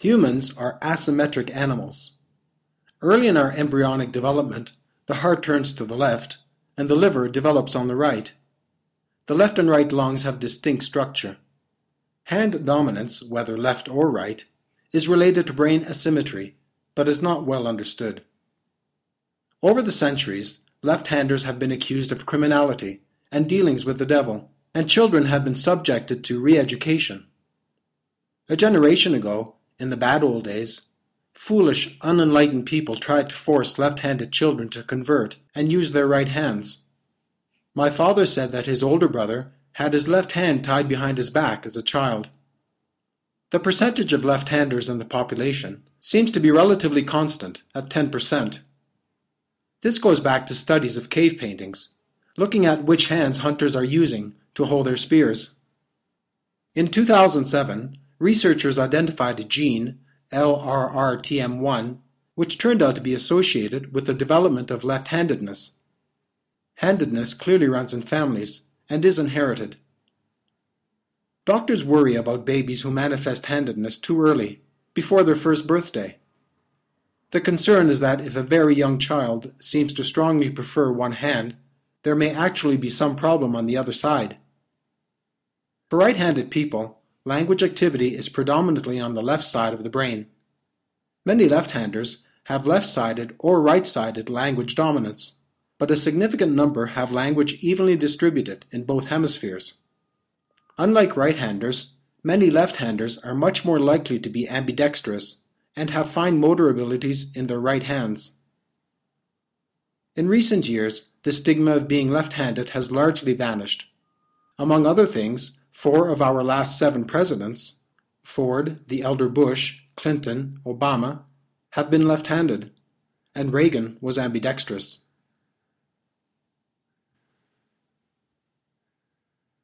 Humans are asymmetric animals. Early in our embryonic development, the heart turns to the left, and the liver develops on the right. The left and right lungs have distinct structure. Hand dominance, whether left or right, is related to brain asymmetry, but is not well understood. Over the centuries, left-handers have been accused of criminality and dealings with the devil, and children have been subjected to re-education. A generation ago, in the bad old days, foolish, unenlightened people tried to force left-handed children to convert and use their right hands. My father said that his older brother had his left hand tied behind his back as a child. The percentage of left-handers in the population seems to be relatively constant at 10%. This goes back to studies of cave paintings, looking at which hands hunters are using to hold their spears. In 2007, researchers identified a gene, LRRTM1, which turned out to be associated with the development of left-handedness. Handedness clearly runs in families and is inherited. Doctors worry about babies who manifest handedness too early, before their first birthday. The concern is that if a very young child seems to strongly prefer one hand, there may actually be some problem on the other side. For right-handed people, language activity is predominantly on the left side of the brain. Many left-handers have left-sided or right-sided language dominance, but a significant number have language evenly distributed in both hemispheres. Unlike right-handers, many left-handers are much more likely to be ambidextrous and have fine motor abilities in their right hands. In recent years, the stigma of being left-handed has largely vanished. Among other things, 4 of our last 7 presidents, Ford, the elder Bush, Clinton, Obama, have been left-handed, and Reagan was ambidextrous.